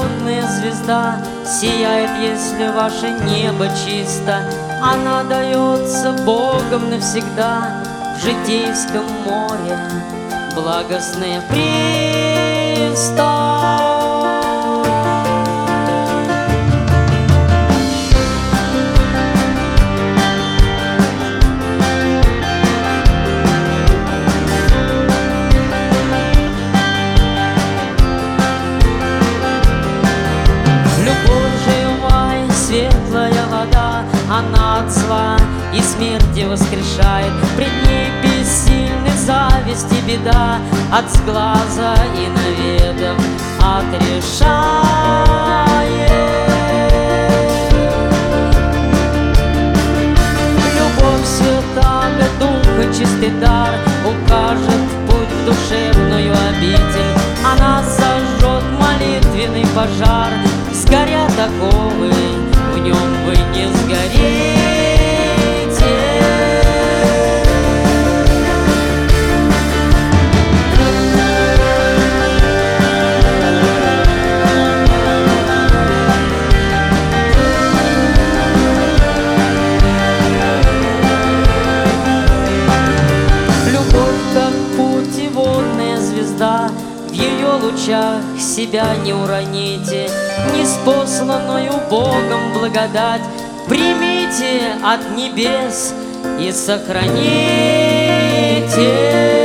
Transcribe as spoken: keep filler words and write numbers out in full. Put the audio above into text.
путеводная звезда сияет, если ваше небо чисто. Она дается Богом навсегда в житейском море благостное пристань. Светлая вода, она от зла и смерти воскрешает. Пред ней бессильны зависть и беда, от сглаза и наведов отрешает. Любовь святаго духа, чистый дар укажет путь в душевную обитель. Она сожжет молитвенный пожар, сгорят оковы, в нем вы не сгорите. Любовь, как путеводная звезда, в ее лучах себя не уроните. Ниспосланную Богом благодать примите от небес и сохраните.